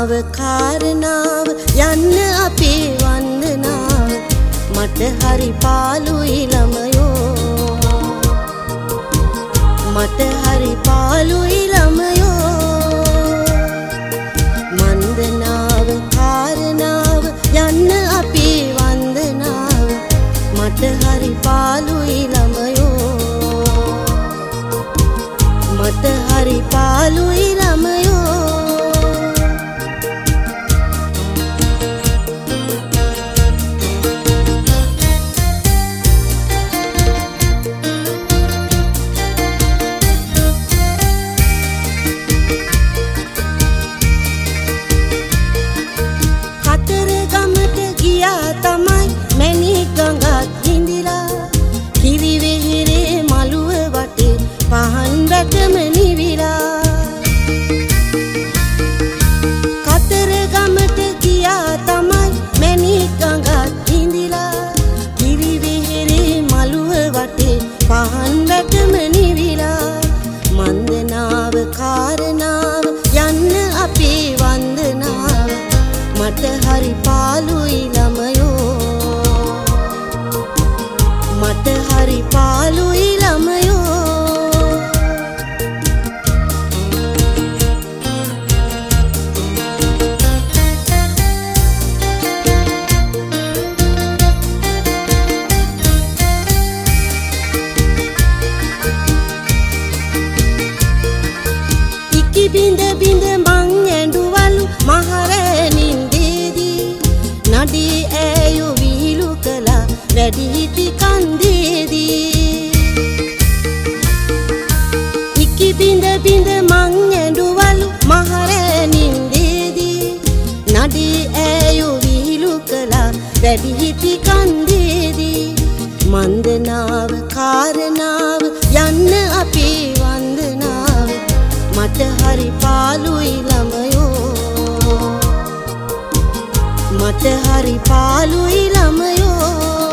වන්දනාව කාරණාව යන්න අපේ වන්දනාව මට හරි පාළුයි ළමයෝ මට හරි පාළුයි ළමයෝ වන්දනාව කාරණාව යන්න අපේ වන්දනාව මට හරි පාළුයි ළමයෝ මට හරි පාළුයි ළමයෝ කාරණාව යන්න අපේ වන්දනාව මට හරි පාළුයි ළමයෝ මට හරි පාළුයි ළමයෝ බිඳ බිඳ මං ඇඬුවලු මහරැණින් දේදී නඩී ඈයෝ විහිළු කළා වැඩිහිටි කන්දේදී ඉකි බිඳ බිඳ මං ඇඬුවලු මහරැණින් දේදී නඩී ඈයෝ විහිළු කළා වැඩිහිටි කන්දේදී වන්දනාව කාරණාව යන්න අපේ වන්දනාව මට හරි පාළුයි ළමයෝ මට හරි පාළුයි ළමයෝ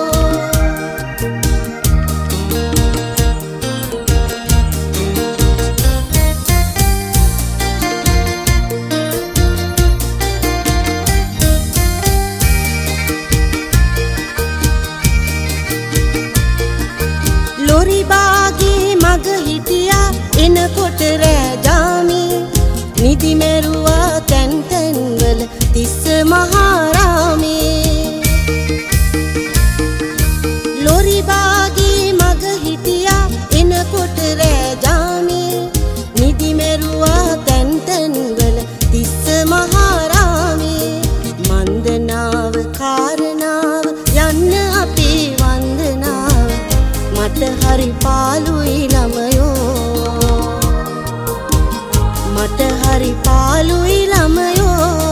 ලොරි බාගේ මග හිටියා එනකොට රෑජාමේ නිදි මෙරුවා තැන් තැන්වල තිස්ස මහාරාමේ ලොරි බාගේ මග හිටියා එනකොට රෑජාමේ නිදි මෙරුවා තැන් තැන්වල තිස්ස මහාරාමේ වන්දනාව කාරණාව යන්න අපේ වන්දනාව මට හරි පාළුයි ළමයෝ මට හරි පාළුයි ළමයෝ